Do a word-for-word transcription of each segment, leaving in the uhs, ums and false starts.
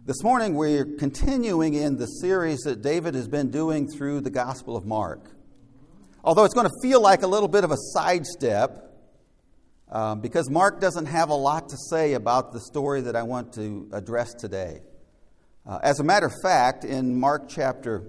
This morning we're continuing in the series that David has been doing through the Gospel of Mark. Although it's going to feel like a little bit of a sidestep, um, because Mark doesn't have a lot to say about the story that I want to address today. Uh, as a matter of fact, in Mark chapter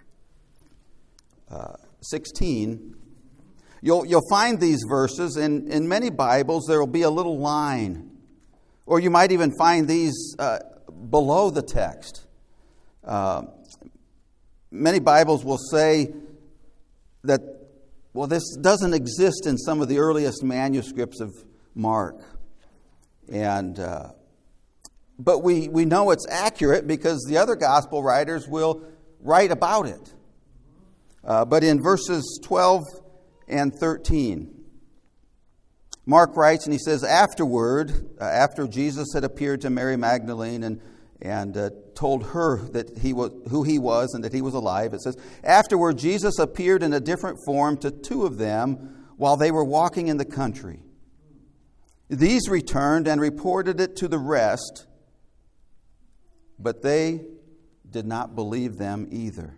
uh, sixteen, you'll, you'll find these verses. In, in many Bibles, there will be a little line, or you might even find these uh, below the text. Uh, many Bibles will say that, well, this doesn't exist in some of the earliest manuscripts of Mark. And uh, but we, we know it's accurate because the other gospel writers will write about it. Uh, but in verses twelve and thirteen, Mark writes, and he says, afterward, uh, after Jesus had appeared to Mary Magdalene and and uh, told her that he was who he was and that he was alive, it says, afterward Jesus appeared in a different form to two of them while they were walking in the country. These returned and reported it to the rest, but they did not believe them either.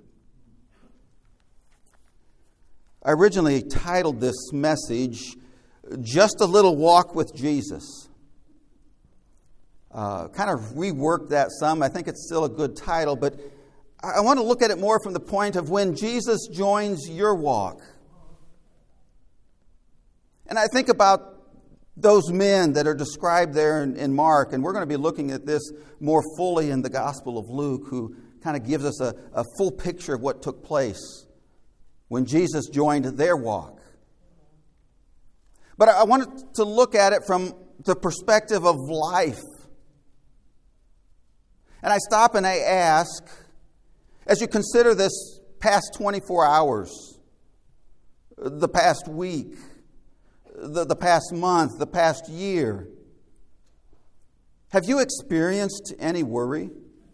I originally titled this message, Just a Little Walk with Jesus. Uh, kind of reworked that some. I think it's still a good title, but I want to look at it more from the point of when Jesus joins your walk. And I think about those men that are described there in, in Mark, and we're going to be looking at this more fully in the Gospel of Luke, who kind of gives us a, a full picture of what took place when Jesus joined their walk. But I wanted to look at it from the perspective of life. And I stop and I ask, as you consider this past twenty-four hours, the past week, the, the past month, the past year, have you experienced any worry?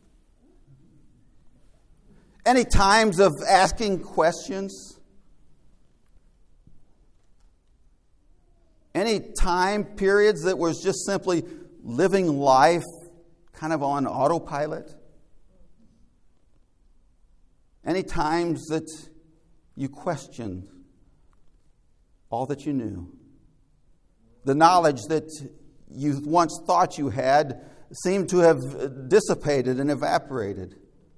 Any times of asking questions? Any time periods that was just simply living life kind of on autopilot? Any times that you questioned all that you knew? The knowledge that you once thought you had seemed to have dissipated and evaporated.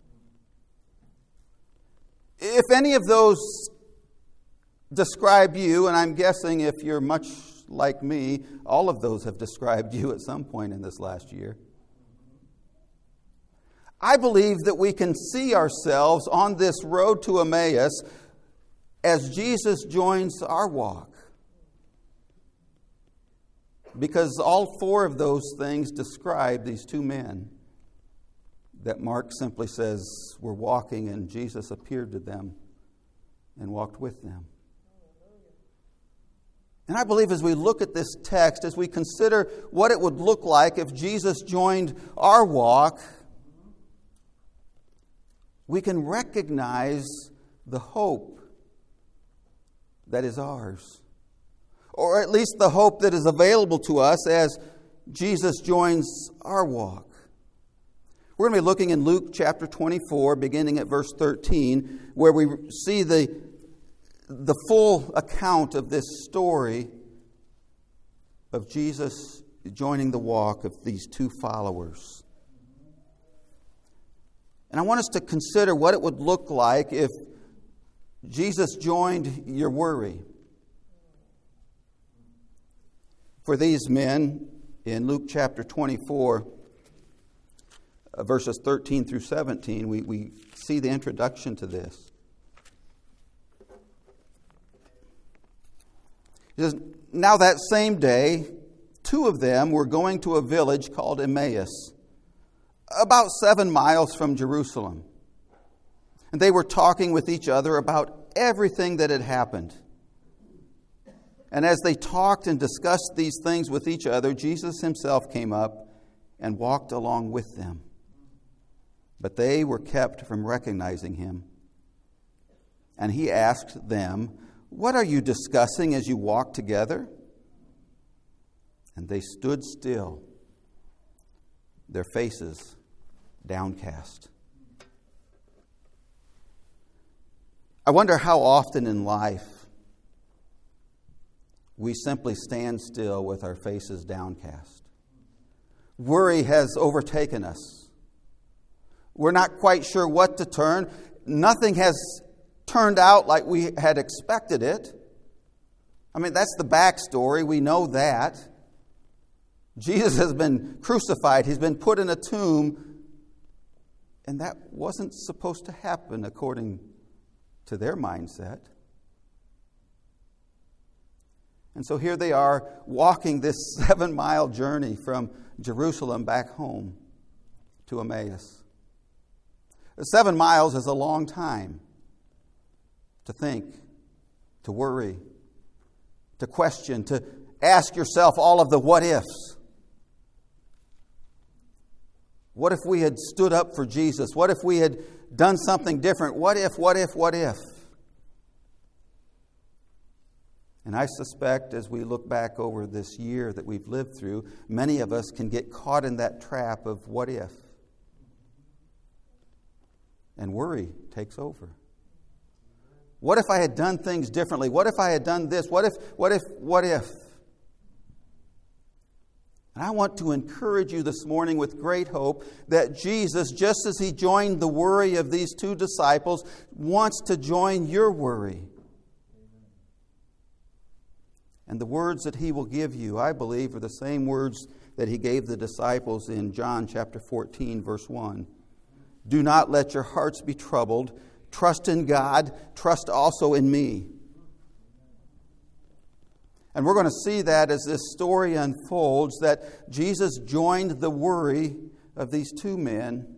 If any of those describe you, and I'm guessing if you're much like me, all of those have described you at some point in this last year, I believe that we can see ourselves on this road to Emmaus as Jesus joins our walk. Because all four of those things describe these two men that Mark simply says were walking and Jesus appeared to them and walked with them. And I believe as we look at this text, as we consider what it would look like if Jesus joined our walk, we can recognize the hope that is ours, or at least the hope that is available to us as Jesus joins our walk. We're going to be looking in Luke chapter twenty-four, beginning at verse thirteen, where we see the, the full account of this story of Jesus joining the walk of these two followers. And I want us to consider what it would look like if Jesus joined your worry. For these men, in Luke chapter twenty-four, uh, verses thirteen through seventeen, we, we see the introduction to this. It says, now that same day, two of them were going to a village called Emmaus, about seven miles from Jerusalem. And they were talking with each other about everything that had happened. And as they talked and discussed these things with each other, Jesus himself came up and walked along with them. But they were kept from recognizing him. And he asked them, what are you discussing as you walk together? And they stood still, their faces downcast. I wonder how often in life we simply stand still with our faces downcast. Worry has overtaken us. We're not quite sure what to turn. Nothing has turned out like we had expected it. I mean, that's the backstory. We know that. Jesus has been crucified. He's been put in a tomb. And that wasn't supposed to happen according to their mindset. And so here they are walking this seven-mile journey from Jerusalem back home to Emmaus. Seven miles is a long time to think, to worry, to question, to ask yourself all of the what-ifs. What if we had stood up for Jesus? What if we had done something different? What if, what if, what if? And I suspect as we look back over this year that we've lived through, many of us can get caught in that trap of what if. And worry takes over. What if I had done things differently? What if I had done this? What if, what if, what if? And I want to encourage you this morning with great hope that Jesus, just as He joined the worry of these two disciples, wants to join your worry. And the words that He will give you, I believe, are the same words that He gave the disciples in John chapter fourteen, verse one. Do not let your hearts be troubled. Trust in God. Trust also in me. And we're going to see that as this story unfolds, that Jesus joined the worry of these two men.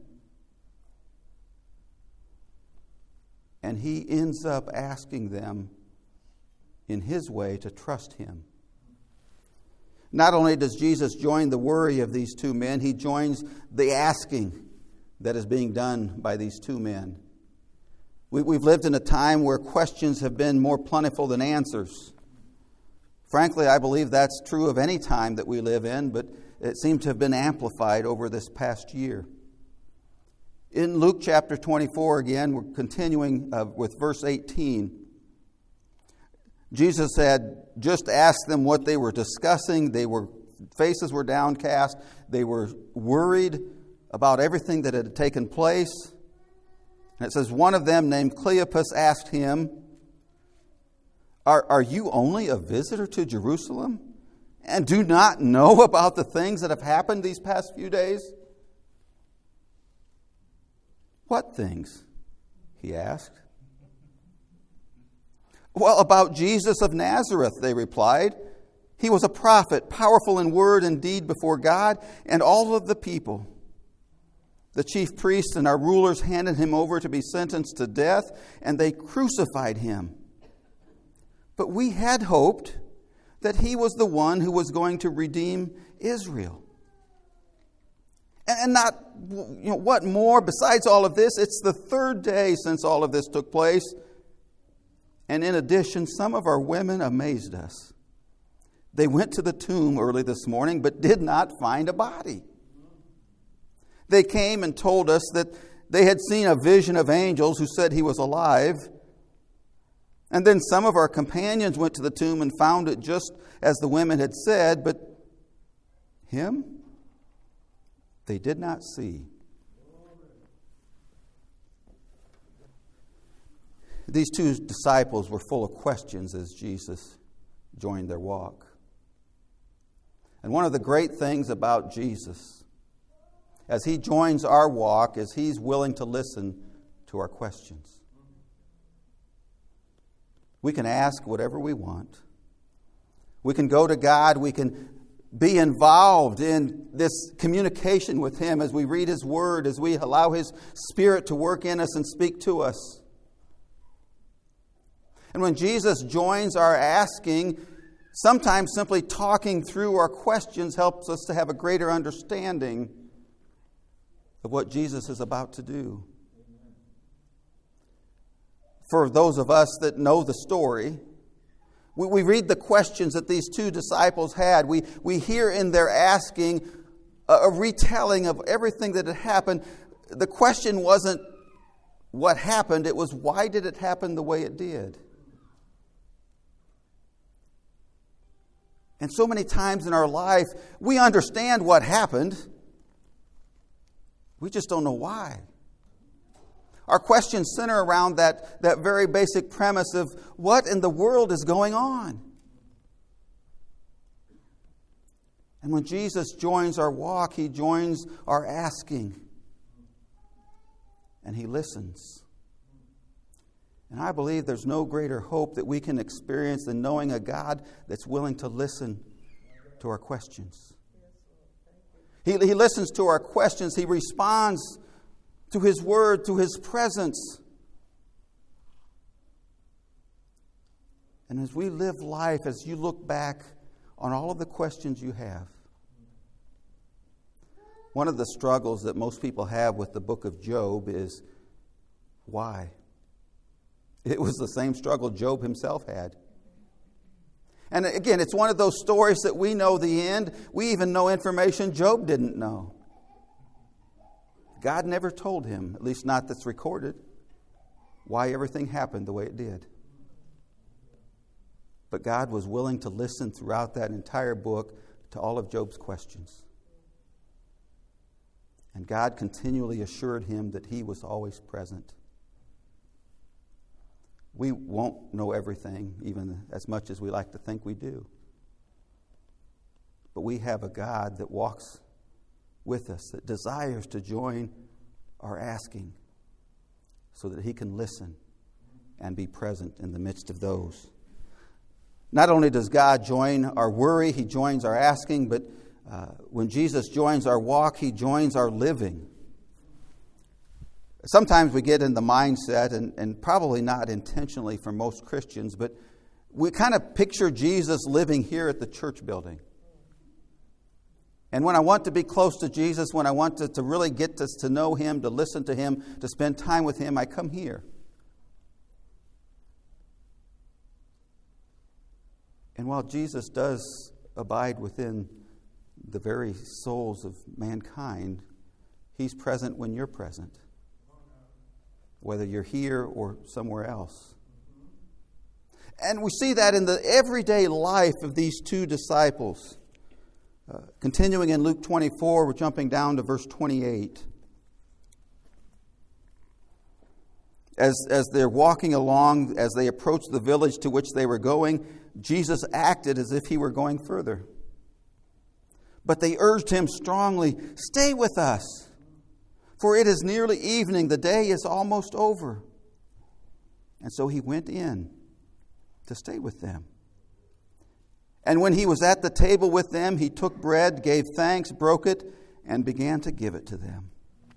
And He ends up asking them in His way to trust Him. Not only does Jesus join the worry of these two men, He joins the asking that is being done by these two men. We, we've lived in a time where questions have been more plentiful than answers. Frankly, I believe that's true of any time that we live in, but it seems to have been amplified over this past year. In Luke chapter twenty-four, again, we're continuing uh, with verse eighteen. Jesus had just asked them what they were discussing. They were faces were downcast. They were worried about everything that had taken place. And it says, one of them named Cleopas asked Him, Are, are you only a visitor to Jerusalem and do not know about the things that have happened these past few days? What things? He asked. Well, about Jesus of Nazareth, they replied. He was a prophet, powerful in word and deed before God and all of the people. The chief priests and our rulers handed Him over to be sentenced to death, and they crucified Him. But we had hoped that He was the one who was going to redeem Israel. And not, you know, what more besides all of this? It's the third day since all of this took place. And in addition, some of our women amazed us. They went to the tomb early this morning, but did not find a body. They came and told us that they had seen a vision of angels who said He was alive. And then some of our companions went to the tomb and found it just as the women had said, but Him they did not see. These two disciples were full of questions as Jesus joined their walk. And one of the great things about Jesus, as He joins our walk, is He's willing to listen to our questions. We can ask whatever we want. We can go to God. We can be involved in this communication with Him as we read His Word, as we allow His Spirit to work in us and speak to us. And when Jesus joins our asking, sometimes simply talking through our questions helps us to have a greater understanding of what Jesus is about to do. For those of us that know the story, we, we read the questions that these two disciples had. We, we hear in their asking a, a retelling of everything that had happened. the question wasn't what happened, it was why did it happen the way it did? And so many times in our life, we understand what happened. We just don't know why. Our questions center around that, that very basic premise of what in the world is going on? And when Jesus joins our walk, He joins our asking. And He listens. And I believe there's no greater hope that we can experience than knowing a God that's willing to listen to our questions. He, he listens to our questions. He responds to His word, to His presence. And as we live life, as you look back on all of the questions you have, one of the struggles that most people have with the book of Job is why? It was the same struggle Job himself had. And again, it's one of those stories that we know the end. We even know information Job didn't know. God never told him, at least not that's recorded, why everything happened the way it did. But God was willing to listen throughout that entire book to all of Job's questions. And God continually assured him that He was always present. We won't know everything, even as much as we like to think we do. But we have a God that walks with us, that desires to join our asking so that He can listen and be present in the midst of those. Not only does God join our worry, He joins our asking, but uh, when Jesus joins our walk, He joins our living. Sometimes we get in the mindset, and, and probably not intentionally for most Christians, but we kind of picture Jesus living here at the church building. And when I want to be close to Jesus, when I want to, to really get to, to know Him, to listen to Him, to spend time with Him, I come here. And while Jesus does abide within the very souls of mankind, He's present when you're present, whether you're here or somewhere else. And we see that in the everyday life of these two disciples. Uh, continuing in Luke twenty-four, we're jumping down to verse twenty-eight. As, as they're walking along, as they approached the village to which they were going, Jesus acted as if He were going further. But they urged Him strongly, "Stay with us, for it is nearly evening, the day is almost over." And so He went in to stay with them. And when He was at the table with them, He took bread, gave thanks, broke it, and began to give it to them.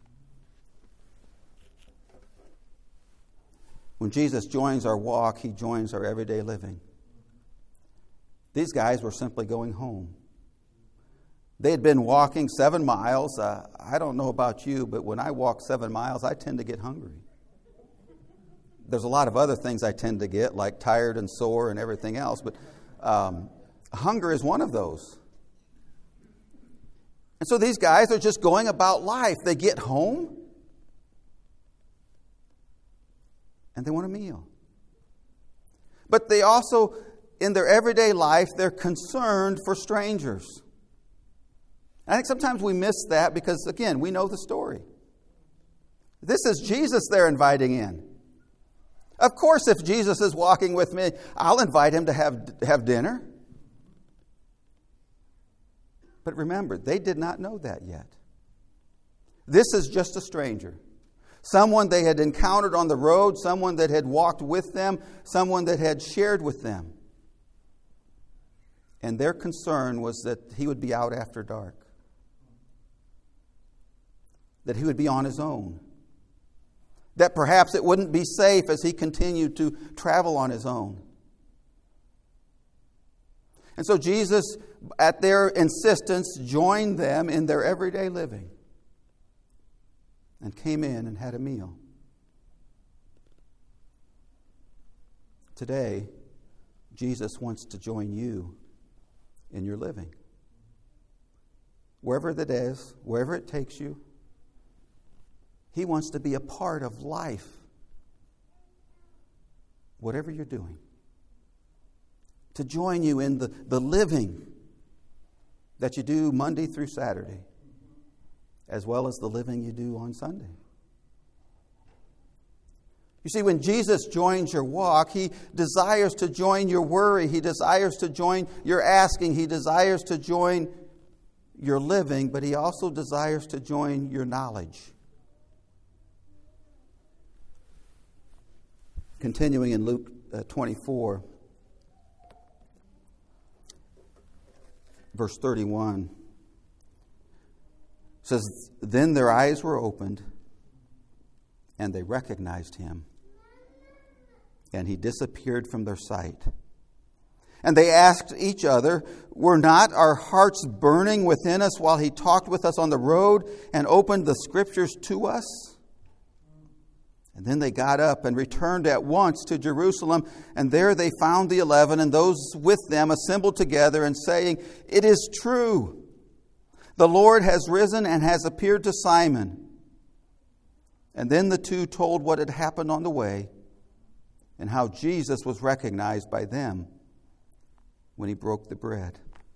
When Jesus joins our walk, He joins our everyday living. These guys were simply going home. They had been walking seven miles. Uh, I don't know about you, but when I walk seven miles, I tend to get hungry. There's a lot of other things I tend to get, like tired and sore and everything else, but um, hunger is one of those. And so these guys are just going about life. They get home, and they want a meal. But they also, in their everyday life, they're concerned for strangers. I think sometimes we miss that because, again, we know the story. This is Jesus they're inviting in. Of course, if Jesus is walking with me, I'll invite Him to have, have dinner. But remember, they did not know that yet. This is just a stranger. Someone they had encountered on the road, someone that had walked with them, someone that had shared with them. And their concern was that he would be out after dark. That he would be on his own. That perhaps it wouldn't be safe as he continued to travel on his own. And so Jesus, at their insistence, joined them in their everyday living and came in and had a meal. Today, Jesus wants to join you in your living. Wherever that is, wherever it takes you, He wants to be a part of life. Whatever you're doing. To join you in the, the living that you do Monday through Saturday, as well as the living you do on Sunday. You see, when Jesus joins your walk, He desires to join your worry. He desires to join your asking. He desires to join your living, but He also desires to join your knowledge. Continuing in Luke uh, twenty-four, verse thirty-one, says, "Then their eyes were opened, and they recognized Him, and He disappeared from their sight. And they asked each other, 'Were not our hearts burning within us while He talked with us on the road and opened the Scriptures to us?' And then they got up and returned at once to Jerusalem, and there they found the eleven and those with them assembled together and saying, 'It is true, the Lord has risen and has appeared to Simon.' And then the two told what had happened on the way and how Jesus was recognized by them when He broke the bread."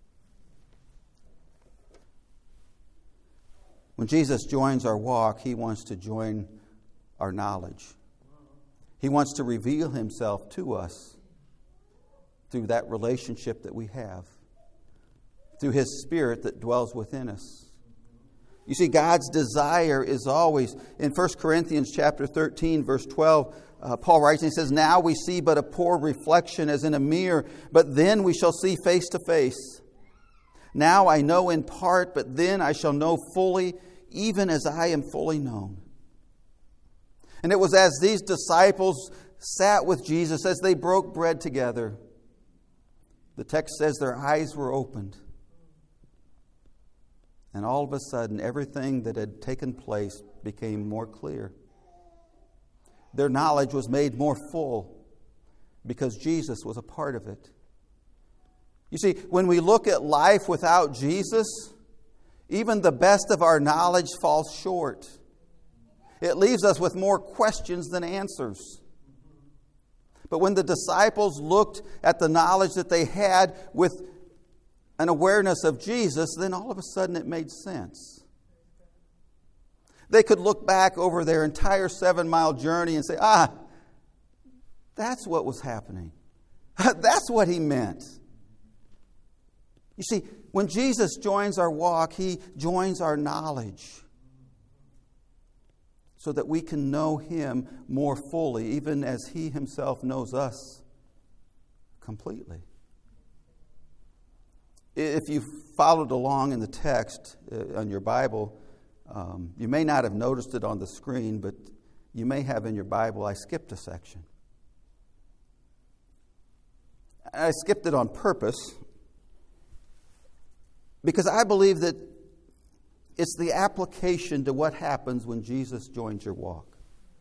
When Jesus joins our walk, He wants to join our knowledge. He wants to reveal Himself to us through that relationship that we have, through His Spirit that dwells within us. You see, God's desire is always, in First Corinthians chapter thirteen, verse twelve, uh, Paul writes, and he says, "Now we see but a poor reflection as in a mirror, but then we shall see face to face. Now I know in part, but then I shall know fully, even as I am fully known." And it was as these disciples sat with Jesus, as they broke bread together, the text says their eyes were opened. And all of a sudden, everything that had taken place became more clear. Their knowledge was made more full because Jesus was a part of it. You see, when we look at life without Jesus, even the best of our knowledge falls short. It leaves us with more questions than answers. But when the disciples looked at the knowledge that they had with an awareness of Jesus, then all of a sudden it made sense. They could look back over their entire seven-mile journey and say, ah, that's what was happening. That's what He meant. You see, when Jesus joins our walk, He joins our knowledge so that we can know Him more fully, even as He Himself knows us completely. If you followed along in the text uh, on your Bible, um, you may not have noticed it on the screen, but you may have in your Bible, I skipped a section. I skipped it on purpose because I believe that it's the application to what happens when Jesus joins your walk.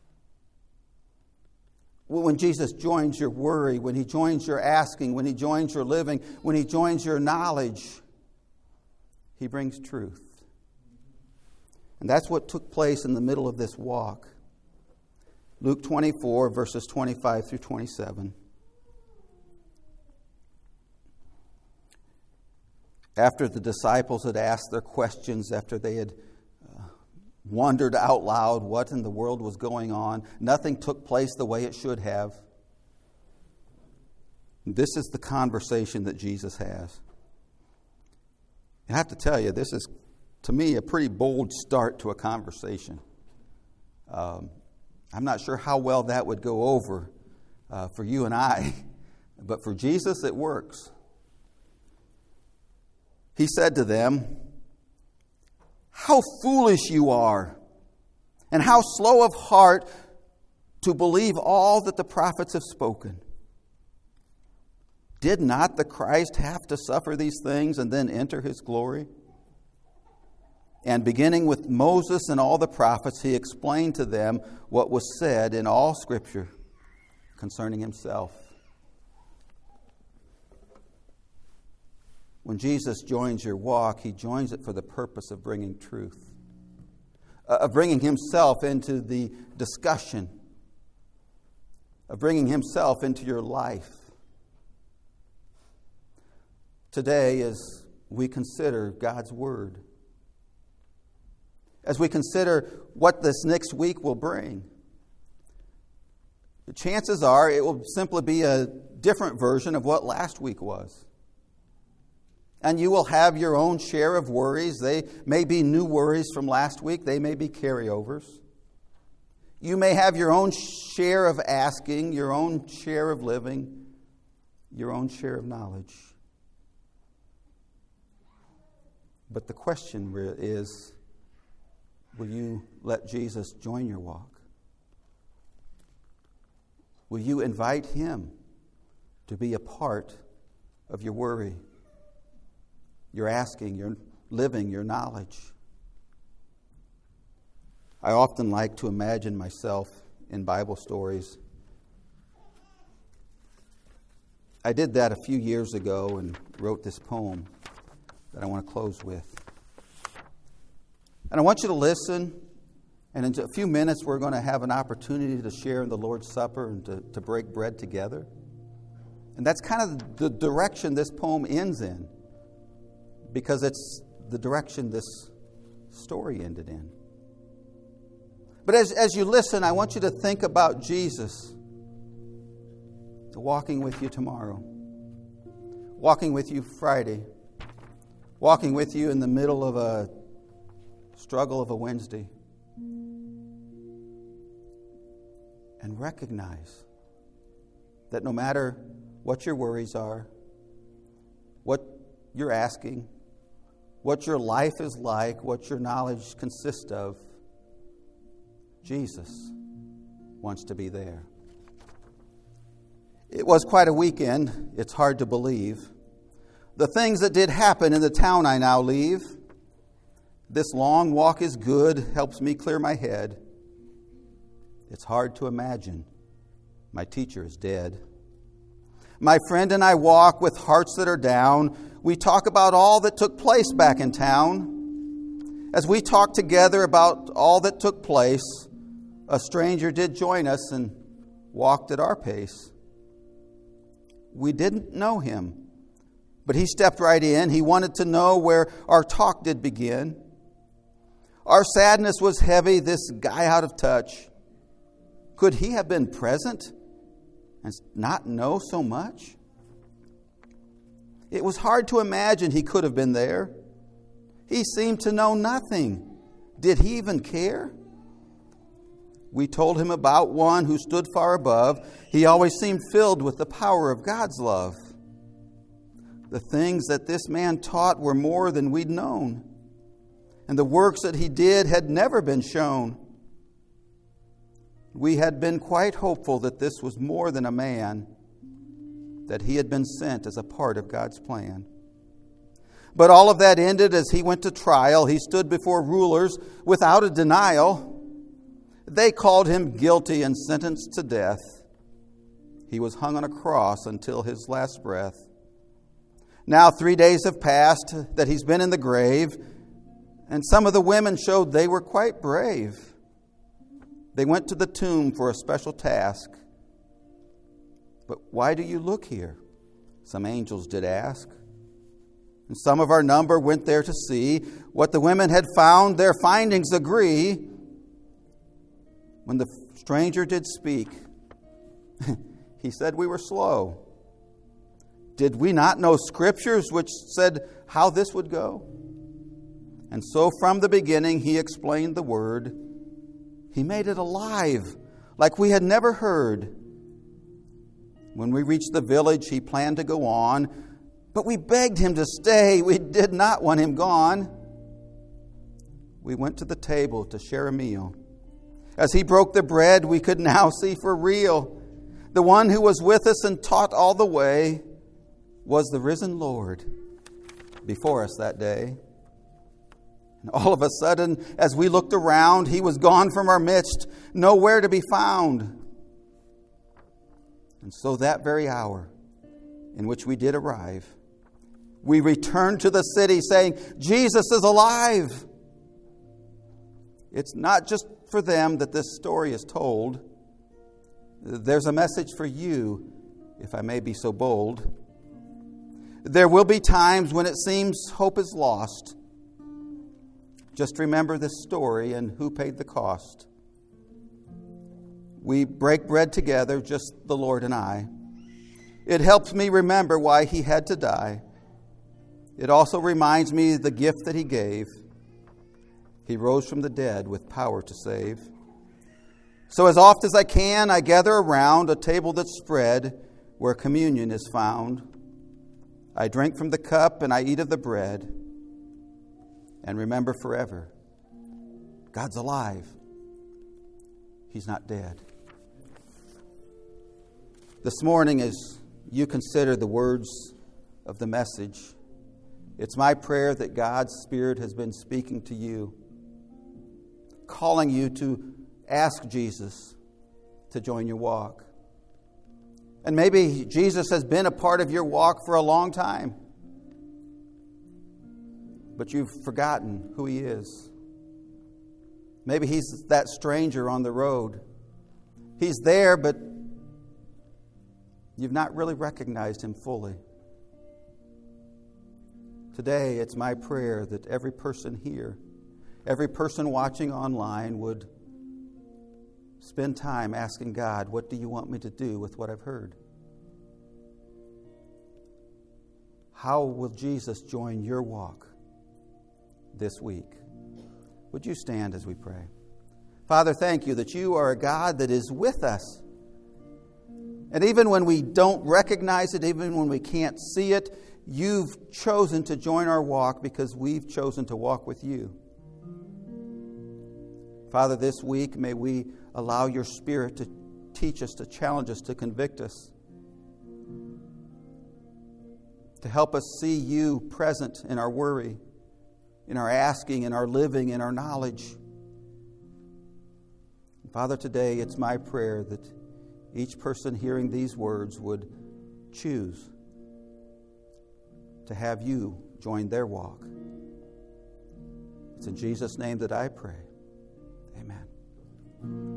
When Jesus joins your worry, when He joins your asking, when He joins your living, when He joins your knowledge, He brings truth. And that's what took place in the middle of this walk. Luke twenty-four, verses twenty-five through twenty-seven. After the disciples had asked their questions, after they had uh, wondered out loud what in the world was going on, nothing took place the way it should have. This is the conversation that Jesus has. I have to tell you, this is, to me, a pretty bold start to a conversation. Um, I'm not sure how well that would go over uh, for you and I, but for Jesus, it works. He said to them, "How foolish you are, and how slow of heart to believe all that the prophets have spoken. Did not the Christ have to suffer these things and then enter His glory?" And beginning with Moses and all the prophets, He explained to them what was said in all Scripture concerning Himself. When Jesus joins your walk, He joins it for the purpose of bringing truth. of bringing himself into the discussion, of bringing himself into your life. Today, as we consider God's Word, as we consider what this next week will bring, the chances are it will simply be a different version of what last week was. And you will have your own share of worries. They may be new worries from last week. They may be carryovers. You may have your own share of asking, your own share of living, your own share of knowledge. But the question is, will you let Jesus join your walk? Will you invite him to be a part of your worry, your asking, your living, your knowledge? I often like to imagine myself in Bible stories. I did that a few years ago and wrote this poem that I want to close with. And I want you to listen, and in a few minutes we're going to have an opportunity to share in the Lord's Supper and to, to break bread together. And that's kind of the direction this poem ends in, because it's the direction this story ended in. But as, as you listen, I want you to think about Jesus walking with you tomorrow, walking with you Friday, walking with you in the middle of a struggle of a Wednesday. And recognize that no matter what your worries are, what you're asking, what your life is like, what your knowledge consists of, Jesus wants to be there. It was quite a weekend. It's hard to believe. The things that did happen in the town I now leave. This long walk is good, helps me clear my head. It's hard to imagine my teacher is dead. My friend and I walk with hearts that are down. We talk about all that took place back in town. As we talk together about all that took place, a stranger did join us and walked at our pace. We didn't know him, but he stepped right in. He wanted to know where our talk did begin. Our sadness was heavy, this guy out of touch. Could he have been present and not know so much? It was hard to imagine he could have been there. He seemed to know nothing. Did he even care? We told him about one who stood far above. He always seemed filled with the power of God's love. The things that this man taught were more than we'd known, and the works that he did had never been shown. We had been quite hopeful that this was more than a man, that he had been sent as a part of God's plan. But all of that ended as he went to trial. He stood before rulers without a denial. They called him guilty and sentenced to death. He was hung on a cross until his last breath. Now three days have passed that he's been in the grave, and some of the women showed they were quite brave. They went to the tomb for a special task. But why do you look here? Some angels did ask. And some of our number went there to see what the women had found. Their findings agree. When the stranger did speak, he said we were slow. Did we not know scriptures which said how this would go? And so from the beginning he explained the word. He made it alive, like we had never heard. When we reached the village, he planned to go on, but we begged him to stay. We did not want him gone. We went to the table to share a meal. As he broke the bread, we could now see for real. The one who was with us and taught all the way was the risen Lord before us that day. And all of a sudden, as we looked around, he was gone from our midst, nowhere to be found. And so that very hour in which we did arrive, we returned to the city saying, Jesus is alive. It's not just for them that this story is told. There's a message for you, if I may be so bold. There will be times when it seems hope is lost. Just remember this story and who paid the cost. We break bread together, just the Lord and I. It helps me remember why He had to die. It also reminds me of the gift that He gave. He rose from the dead with power to save. So as oft as I can, I gather around a table that's spread where communion is found. I drink from the cup and I eat of the bread. And remember forever, God's alive. He's not dead. This morning, as you consider the words of the message, it's my prayer that God's Spirit has been speaking to you, calling you to ask Jesus to join your walk. And maybe Jesus has been a part of your walk for a long time, but you've forgotten who He is. Maybe He's that stranger on the road. He's there, but you've not really recognized Him fully. Today, it's my prayer that every person here, every person watching online would spend time asking God, what do you want me to do with what I've heard? How will Jesus join your walk this week? Would you stand as we pray? Father, thank you that you are a God that is with us. And even when we don't recognize it, even when we can't see it, you've chosen to join our walk because we've chosen to walk with you. Father, this week may we allow your Spirit to teach us, to challenge us, to convict us, to help us see you present in our worry, in our asking, in our living, in our knowledge. Father, today it's my prayer that each person hearing these words would choose to have you join their walk. It's in Jesus' name that I pray. Amen.